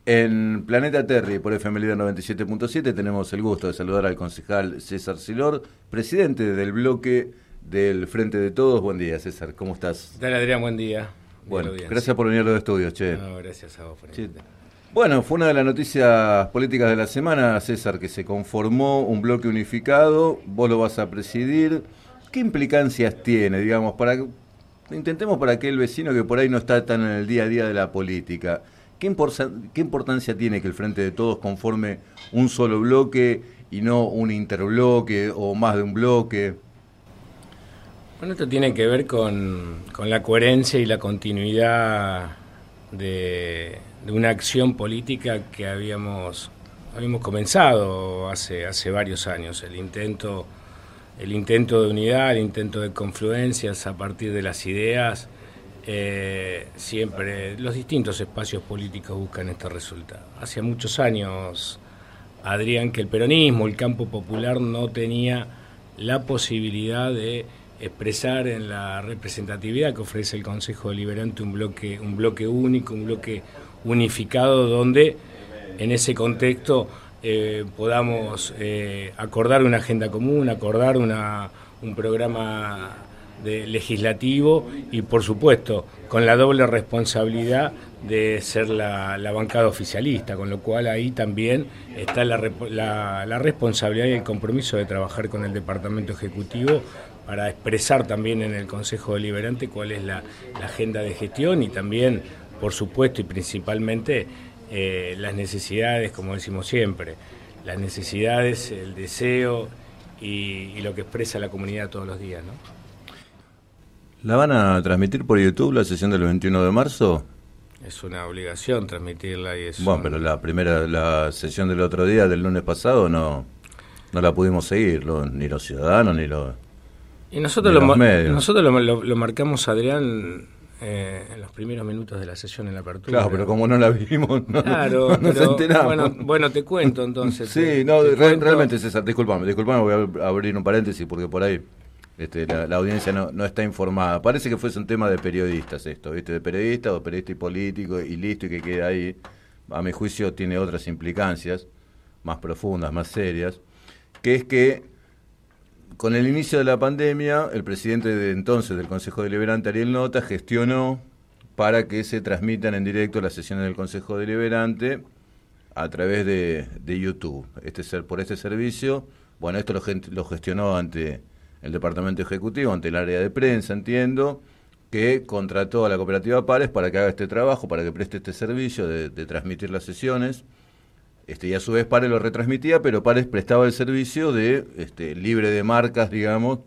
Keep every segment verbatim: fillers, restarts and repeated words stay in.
En Planeta Terry, por F M Líder noventa y siete punto siete, tenemos el gusto de saludar al concejal César Silor, presidente del bloque del Frente de Todos. Buen día, César, ¿cómo estás? ¿Qué tal, Adrián? Buen día. Bueno, gracias por venir a los estudios, che. No, gracias a vos por che. Bueno, fue una de las noticias políticas de la semana, César, que se conformó un bloque unificado, vos lo vas a presidir. ¿Qué implicancias tiene, digamos, para intentemos para aquel vecino que por ahí no está tan en el día a día de la política? ¿Qué, import- ¿Qué importancia tiene que el Frente de Todos conforme un solo bloque y no un interbloque o más de un bloque? Bueno, esto tiene que ver con, con la coherencia y la continuidad de, de una acción política que habíamos habíamos comenzado hace hace varios años. El intento el intento de unidad, el intento de confluencias a partir de las ideas. Eh, siempre los distintos espacios políticos buscan este resultado. Hace muchos años, Adrián, que el peronismo, el campo popular no tenía la posibilidad de expresar en la representatividad que ofrece el Consejo Deliberante un bloque, un bloque único, un bloque unificado, donde en ese contexto eh, podamos eh, acordar una agenda común, acordar una, un programa de legislativo y, por supuesto, con la doble responsabilidad de ser la, la bancada oficialista, con lo cual ahí también está la, la, la responsabilidad y el compromiso de trabajar con el Departamento Ejecutivo para expresar también en el Consejo Deliberante cuál es la, la agenda de gestión y también, por supuesto y principalmente, eh, las necesidades, como decimos siempre, las necesidades, el deseo y, y lo que expresa la comunidad todos los días, ¿no? ¿La van a transmitir por YouTube la sesión del veintiuno de marzo? Es una obligación transmitirla y es Bueno, un... pero la primera, la sesión del otro día, del lunes pasado, no, no la pudimos seguir, lo, ni los ciudadanos, ni los Y nosotros, ni lo, los medios. nosotros lo, lo, lo marcamos, Adrián, eh, en los primeros minutos de la sesión en la apertura. Claro, pero como no la vimos, no, claro, no nos pero, enteramos. Bueno, bueno, te cuento entonces. Sí, te, no, te re, cuento. realmente, César, disculpame, disculpame, voy a abrir un paréntesis porque por ahí este, la, la audiencia no, no está informada. Parece que fuese un tema de periodistas esto, ¿viste? De periodistas o periodista y político y listo, y que quede ahí. A mi juicio tiene otras implicancias más profundas, más serias, que es que con el inicio de la pandemia, el presidente de entonces del Consejo Deliberante, Ariel Nota, gestionó para que se transmitan en directo las sesiones del Consejo Deliberante a través de, de YouTube. Este ser por este servicio, bueno, esto lo, lo gestionó ante el Departamento Ejecutivo, ante el área de prensa, entiendo, que contrató a la cooperativa Pares para que haga este trabajo, para que preste este servicio de, de transmitir las sesiones. Este, y a su vez Pares lo retransmitía, pero Pares prestaba el servicio de este, libre de marcas, digamos.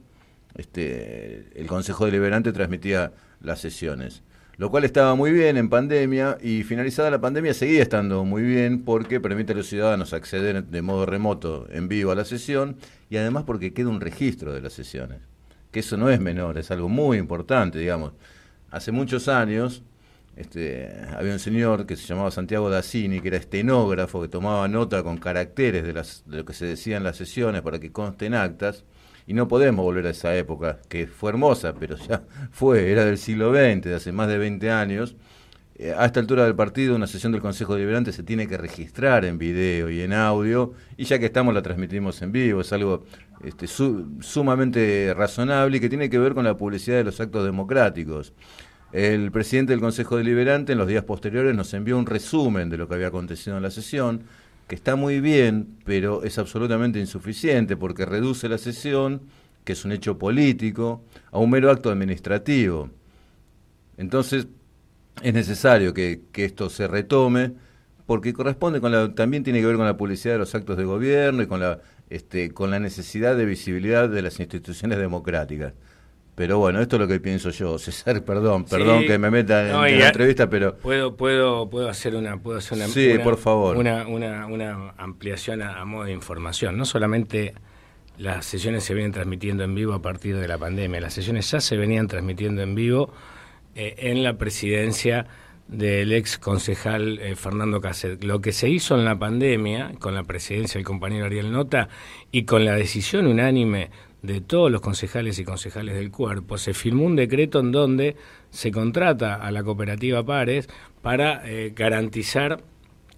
Este, el Consejo Deliberante transmitía las sesiones, lo cual estaba muy bien en pandemia, y finalizada la pandemia seguía estando muy bien porque permite a los ciudadanos acceder de modo remoto, en vivo, a la sesión, y además porque queda un registro de las sesiones, que eso no es menor, es algo muy importante, digamos. Hace muchos años Este, había un señor que se llamaba Santiago Dassini, que era estenógrafo, que tomaba nota con caracteres de, las, de lo que se decía en las sesiones para que consten actas, y no podemos volver a esa época, que fue hermosa, pero ya fue, era del siglo veinte, de hace más de veinte años. Eh, a esta altura del partido, una sesión del Consejo Deliberante se tiene que registrar en video y en audio, y ya que estamos la transmitimos en vivo, es algo este, su, sumamente razonable y que tiene que ver con la publicidad de los actos democráticos. El presidente del Consejo Deliberante en los días posteriores nos envió un resumen de lo que había acontecido en la sesión, que está muy bien, pero es absolutamente insuficiente porque reduce la sesión, que es un hecho político, a un mero acto administrativo. Entonces, es necesario que, que esto se retome, porque corresponde con la, también tiene que ver con la publicidad de los actos de gobierno y con la, este, con la necesidad de visibilidad de las instituciones democráticas. Pero bueno, esto es lo que pienso yo, César, perdón, Sí, perdón que me meta en, no, en la entrevista, pero puedo puedo puedo hacer una puedo hacer una sí, una, por favor. una, una, una ampliación a, a modo de información. No solamente las sesiones se vienen transmitiendo en vivo a partir de la pandemia, las sesiones ya se venían transmitiendo en vivo eh, en la presidencia del ex concejal eh, Fernando Casset. Lo que se hizo en la pandemia, con la presidencia del compañero Ariel Nota y con la decisión unánime de todos los concejales y concejales del cuerpo, se firmó un decreto en donde se contrata a la cooperativa Pares para eh, garantizar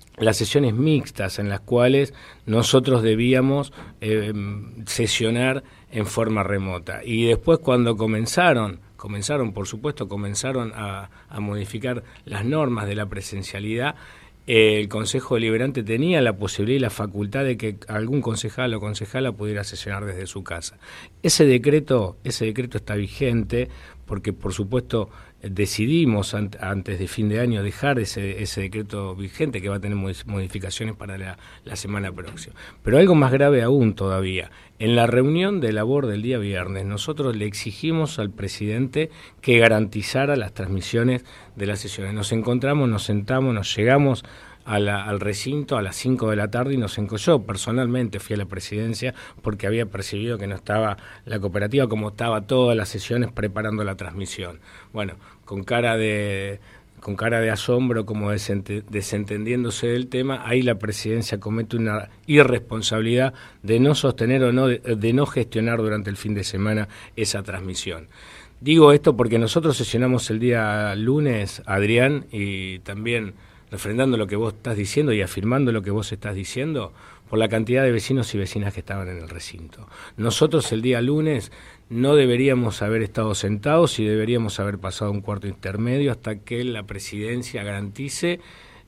las sesiones mixtas en las cuales nosotros debíamos eh, sesionar en forma remota. Y después cuando comenzaron, comenzaron por supuesto, comenzaron a, a modificar las normas de la presencialidad, eh, el Consejo Deliberante tenía la posibilidad y la facultad de que algún concejal o concejala pudiera sesionar desde su casa. Ese decreto, ese decreto está vigente porque por supuesto decidimos an- antes de fin de año dejar ese, ese decreto vigente que va a tener modificaciones para la, la semana próxima. Pero algo más grave aún todavía, en la reunión de labor del día viernes nosotros le exigimos al presidente que garantizara las transmisiones de las sesiones. Nos encontramos, nos sentamos, nos llegamos a la, al recinto a las cinco de la tarde y nos encontró. Yo personalmente fui a la presidencia porque había percibido que no estaba la cooperativa como estaba todas las sesiones preparando la transmisión. Bueno, con cara de con cara de asombro, como desente, desentendiéndose del tema, ahí la presidencia comete una irresponsabilidad de no sostener o no de, de no gestionar durante el fin de semana esa transmisión. Digo esto porque nosotros sesionamos el día lunes, Adrián, y también refrendando lo que vos estás diciendo y afirmando lo que vos estás diciendo, por la cantidad de vecinos y vecinas que estaban en el recinto. Nosotros el día lunes no deberíamos haber estado sentados y deberíamos haber pasado un cuarto intermedio hasta que la presidencia garantice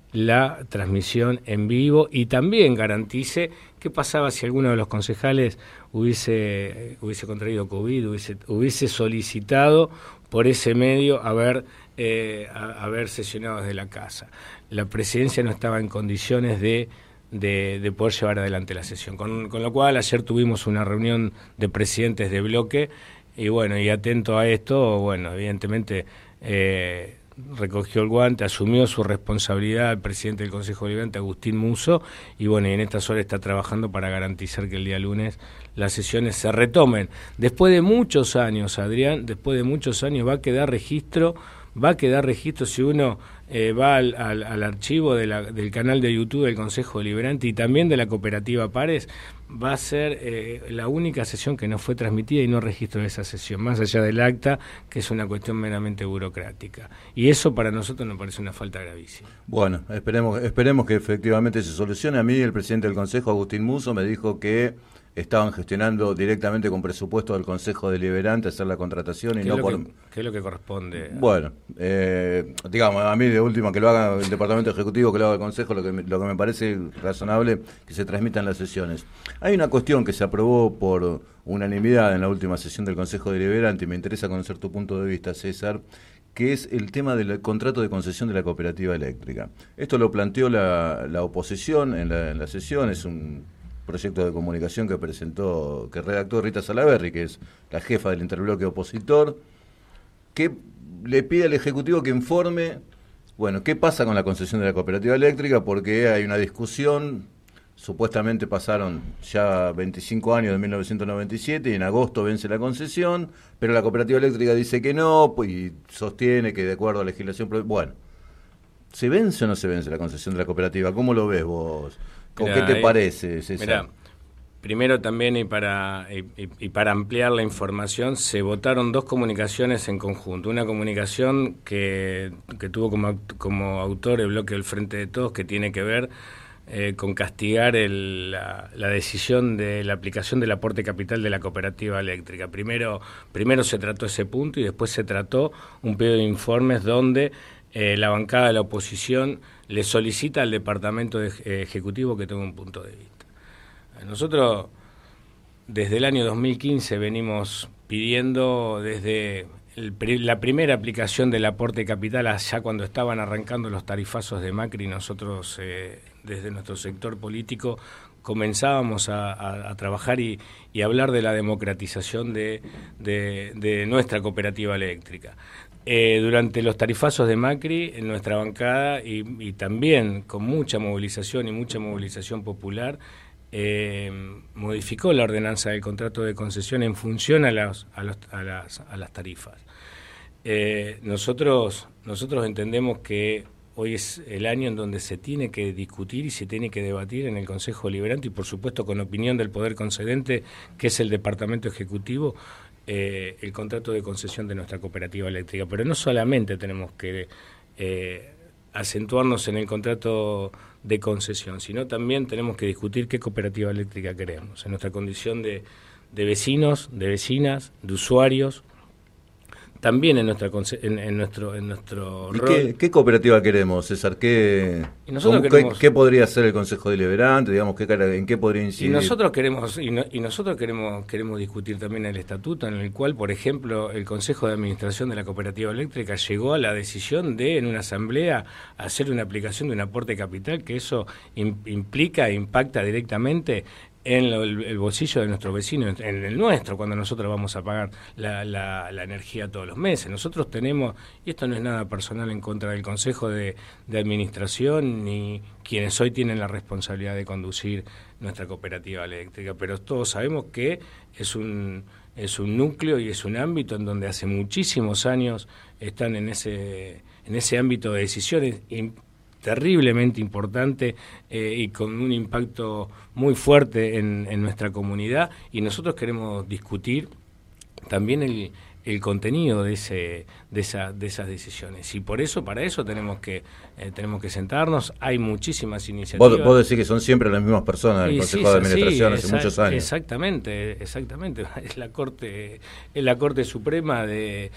la transmisión en vivo y también garantice qué pasaba si alguno de los concejales hubiese, hubiese contraído COVID, hubiese, hubiese solicitado por ese medio haber, eh, a, haber sesionado desde la casa. La presidencia no estaba en condiciones de, de, de poder llevar adelante la sesión. Con, con lo cual ayer tuvimos una reunión de presidentes de bloque y bueno, y atento a esto, bueno, evidentemente eh, recogió el guante, asumió su responsabilidad el presidente del Consejo Deliberante, Agustín Musso, y bueno, y en estas horas está trabajando para garantizar que el día lunes las sesiones se retomen. Después de muchos años, Adrián, después de muchos años va a quedar registro, va a quedar registro si uno eh, va al, al, al archivo de la, del canal de YouTube del Consejo Deliberante y también de la cooperativa Pares, va a ser eh, la única sesión que no fue transmitida y no registro de esa sesión, más allá del acta, que es una cuestión meramente burocrática. Y eso para nosotros nos parece una falta gravísima. Bueno, esperemos, esperemos que efectivamente se solucione. A mí el presidente del Consejo, Agustín Musso, me dijo que estaban gestionando directamente con presupuesto del Consejo Deliberante hacer la contratación y no por... Que, ¿Qué es lo que corresponde? Bueno, eh, digamos, a mí de última que lo haga el Departamento Ejecutivo, que lo haga el Consejo, lo que, me, lo que me parece razonable que se transmitan las sesiones. Hay una cuestión que se aprobó por unanimidad en la última sesión del Consejo Deliberante y me interesa conocer tu punto de vista, César, que es el tema del contrato de concesión de la cooperativa eléctrica. Esto lo planteó la, la oposición en la, en la sesión, es un proyecto de comunicación que presentó, que redactó Rita Salaberry, que es la jefa del interbloque opositor, que le pide al Ejecutivo que informe, bueno, qué pasa con la concesión de la cooperativa eléctrica, porque hay una discusión, supuestamente pasaron ya veinticinco años de mil novecientos noventa y siete y en agosto vence la concesión, pero la cooperativa eléctrica dice que no, pues, y sostiene que de acuerdo a la legislación, bueno, ¿se vence o no se vence la concesión de la cooperativa? ¿Cómo lo ves vos? ¿O qué te eh, parece, César? Mirá, primero también y para y, y para ampliar la información, se votaron dos comunicaciones en conjunto. Una comunicación que, que tuvo como, como autor el bloque del Frente de Todos, que tiene que ver eh, con castigar el, la, la decisión de la aplicación del aporte capital de la cooperativa eléctrica. Primero, primero se trató ese punto y después se trató un pedido de informes donde eh, la bancada de la oposición le solicita al Departamento de, eh, Ejecutivo que tenga un punto de vista. Nosotros desde el año dos mil quince venimos pidiendo desde el, la primera aplicación del aporte capital, allá cuando estaban arrancando los tarifazos de Macri, nosotros eh, desde nuestro sector político comenzábamos a, a, a trabajar y, y hablar de la democratización de, de, de nuestra cooperativa eléctrica. Eh, durante los tarifazos de Macri, en nuestra bancada, y, y también con mucha movilización y mucha movilización popular, eh, modificó la ordenanza del contrato de concesión en función a las, a los, a las, a las tarifas. Eh, nosotros, nosotros entendemos que hoy es el año en donde se tiene que discutir y se tiene que debatir en el Consejo Deliberante y, por supuesto, con opinión del Poder Concedente, que es el Departamento Ejecutivo, Eh, el contrato de concesión de nuestra cooperativa eléctrica. Pero no solamente tenemos que eh, acentuarnos en el contrato de concesión, sino también tenemos que discutir qué cooperativa eléctrica queremos, en nuestra condición de, de vecinos, de vecinas, de usuarios, también en nuestra en, en nuestro en nuestro ¿Y rol. Qué, qué cooperativa queremos, César? ¿Qué, Y nosotros qué, queremos, ¿Qué podría ser el Consejo Deliberante? Digamos, ¿qué, ¿En qué podría incidir? Y nosotros queremos y, no, y nosotros queremos queremos discutir también el estatuto, en el cual, por ejemplo, el Consejo de Administración de la Cooperativa Eléctrica llegó a la decisión de, en una asamblea, hacer una aplicación de un aporte de capital, que eso im, implica e impacta directamente en lo, el, el bolsillo de nuestros vecinos, en el nuestro, cuando nosotros vamos a pagar la, la, la energía todos los meses. Nosotros tenemos, y esto no es nada personal en contra del Consejo de, de Administración, ni quienes hoy tienen la responsabilidad de conducir nuestra cooperativa eléctrica, pero todos sabemos que es un, es un núcleo y es un ámbito en donde hace muchísimos años están en ese, en ese ámbito de decisiones terriblemente importante eh, y con un impacto muy fuerte en, en nuestra comunidad, y nosotros queremos discutir también el, el contenido de ese de esa de esas decisiones, y por eso para eso tenemos que eh, tenemos que sentarnos. Hay muchísimas iniciativas. Vos, vos decís que son siempre las mismas personas del Consejo sí, de Administración sí, hace muchos años. Exactamente, exactamente. Es la Corte, es la Corte Suprema de,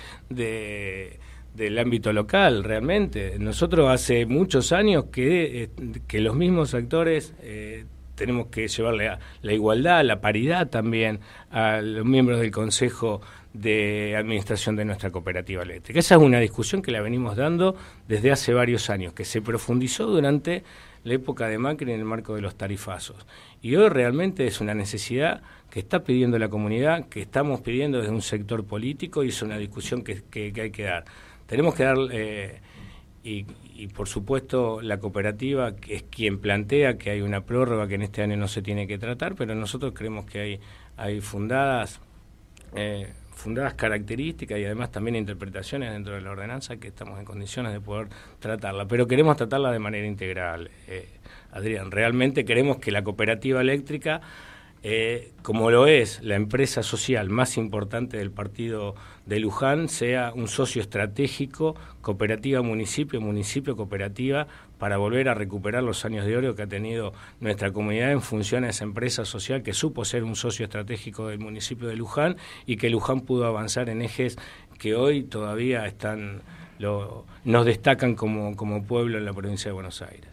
de del ámbito local, realmente. Nosotros hace muchos años que, eh, que los mismos actores eh, tenemos que llevarle a la igualdad, la paridad también a los miembros del Consejo de Administración de nuestra cooperativa eléctrica. Esa es una discusión que la venimos dando desde hace varios años, que se profundizó durante la época de Macri en el marco de los tarifazos. Y hoy realmente es una necesidad que está pidiendo la comunidad, que estamos pidiendo desde un sector político, y es una discusión que, que, que hay que dar. Tenemos que dar, eh, y, y por supuesto la cooperativa es quien plantea que hay una prórroga que en este año no se tiene que tratar, pero nosotros creemos que hay, hay fundadas, eh, fundadas características y además también interpretaciones dentro de la ordenanza que estamos en condiciones de poder tratarla, pero queremos tratarla de manera integral, eh, Adrián. Realmente queremos que la cooperativa eléctrica, Eh, como lo es la empresa social más importante del partido de Luján, sea un socio estratégico, cooperativa municipio, municipio cooperativa, para volver a recuperar los años de oro que ha tenido nuestra comunidad en función a esa empresa social que supo ser un socio estratégico del municipio de Luján, y que Luján pudo avanzar en ejes que hoy todavía están lo, nos destacan como, como pueblo en la provincia de Buenos Aires.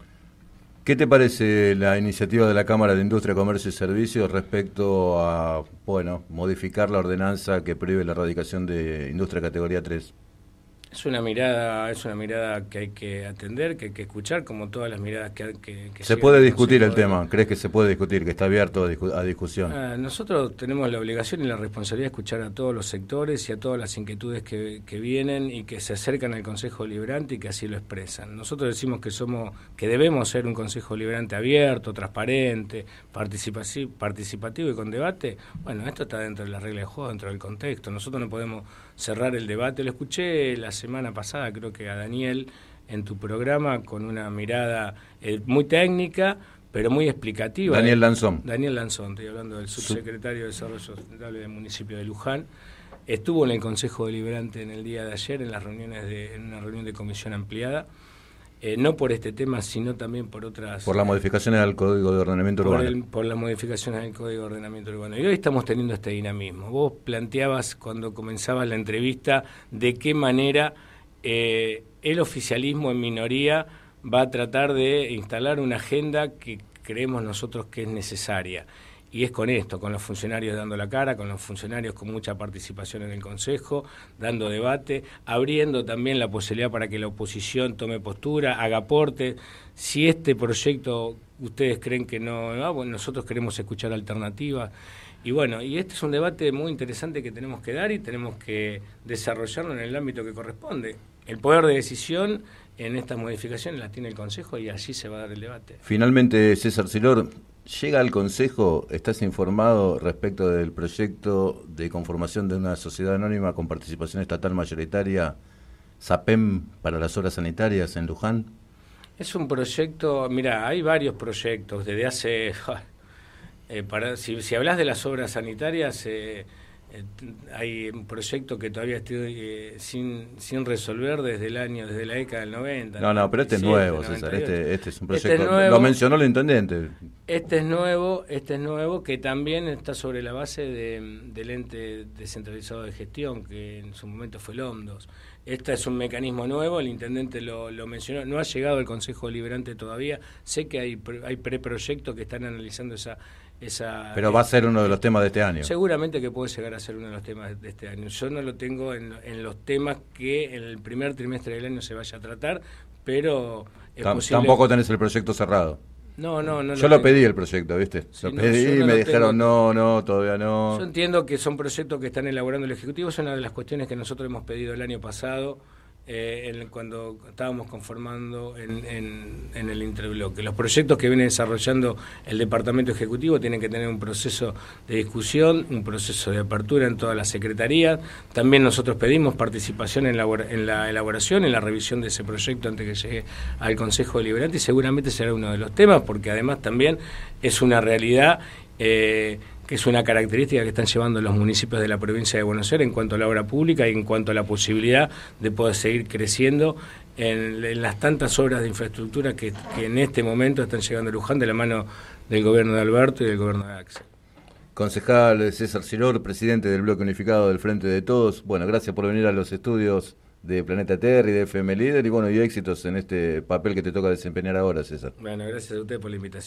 ¿Qué te parece la iniciativa de la Cámara de Industria, Comercio y Servicios respecto a, bueno, modificar la ordenanza que prohíbe la erradicación de industria categoría tres? Es una mirada, es una mirada que hay que atender, que hay que escuchar, como todas las miradas que, que, que se puede discutir el de... tema. ¿Crees que se puede discutir, que está abierto a, discu a discusión? Ah, nosotros tenemos la obligación y la responsabilidad de escuchar a todos los sectores y a todas las inquietudes que, que vienen y que se acercan al Consejo Deliberante y que así lo expresan. Nosotros decimos que somos, que debemos ser un Consejo Deliberante abierto, transparente, participativo, participativo y con debate. Bueno, esto está dentro de la regla de juego, dentro del contexto. Nosotros no podemos cerrar el debate. Lo escuché la semana pasada, creo que a Daniel, en tu programa, con una mirada eh, muy técnica, pero muy explicativa. Daniel Lanzón. Daniel Lanzón, estoy hablando del subsecretario de Desarrollo Sustentable del municipio de Luján. Estuvo en el Consejo Deliberante en el día de ayer, en las reuniones de, en una reunión de comisión ampliada, eh, no por este tema, sino también por otras... Por las modificaciones al Código de Ordenamiento por Urbano. El, por las modificaciones al Código de Ordenamiento Urbano. Y hoy estamos teniendo este dinamismo. Vos planteabas cuando comenzabas la entrevista de qué manera eh, el oficialismo en minoría va a tratar de instalar una agenda que creemos nosotros que es necesaria. Y es con esto, con los funcionarios dando la cara, con los funcionarios con mucha participación en el Consejo, dando debate, abriendo también la posibilidad para que la oposición tome postura, haga aporte. Si este proyecto ustedes creen que no va, bueno, nosotros queremos escuchar alternativas. Y bueno, y este es un debate muy interesante que tenemos que dar y tenemos que desarrollarlo en el ámbito que corresponde. El poder de decisión en estas modificaciones las tiene el Consejo y allí se va a dar el debate. Finalmente, César Silor, llega al Consejo, ¿estás informado respecto del proyecto de conformación de una sociedad anónima con participación estatal mayoritaria, SAPEM, para las obras sanitarias en Luján? Es un proyecto, mira, hay varios proyectos desde hace... Eh, para, si, si hablas de las obras sanitarias, eh, Eh, hay un proyecto que todavía estoy eh, sin sin resolver desde el año, desde la década del noventa. No, no, pero este es nuevo, César. Este, este es un proyecto. Este es nuevo, lo mencionó el intendente. Este es nuevo, este es nuevo, que también está sobre la base de, del ente descentralizado de gestión, que en su momento fue el OMDOS. Este es un mecanismo nuevo, el intendente lo, lo mencionó, no ha llegado al Consejo Deliberante todavía. Sé que hay, hay preproyectos que están analizando esa... Esa, Pero va a ser uno de los temas de este año. Seguramente que puede llegar a ser uno de los temas de este año. Yo no lo tengo en, en los temas que en el primer trimestre del año se vaya a tratar, pero es Tam, posible... Tampoco tenés el proyecto cerrado. No, no, no. Yo lo, lo pedí el proyecto, ¿viste? Sí, lo no, pedí y no me lo dijeron tengo. no, no, todavía no. Yo entiendo que son proyectos que están elaborando el Ejecutivo, es una de las cuestiones que nosotros hemos pedido el año pasado. Eh, en, cuando estábamos conformando en, en, en el interbloque. Los proyectos que viene desarrollando el Departamento Ejecutivo tienen que tener un proceso de discusión, un proceso de apertura en todas las secretarías. También nosotros pedimos participación en la, en la elaboración, en la revisión de ese proyecto antes que llegue al Consejo Deliberante, y seguramente será uno de los temas, porque además también es una realidad eh, que es una característica que están llevando los municipios de la provincia de Buenos Aires en cuanto a la obra pública y en cuanto a la posibilidad de poder seguir creciendo en, en las tantas obras de infraestructura que, que en este momento están llegando a Luján de la mano del gobierno de Alberto y del gobierno de Axel. Concejal César Siror, presidente del Bloque Unificado del Frente de Todos, bueno, gracias por venir a los estudios de Planeta Tierra y de F M Líder, y bueno, y éxitos en este papel que te toca desempeñar ahora, César. Bueno, gracias a usted por la invitación.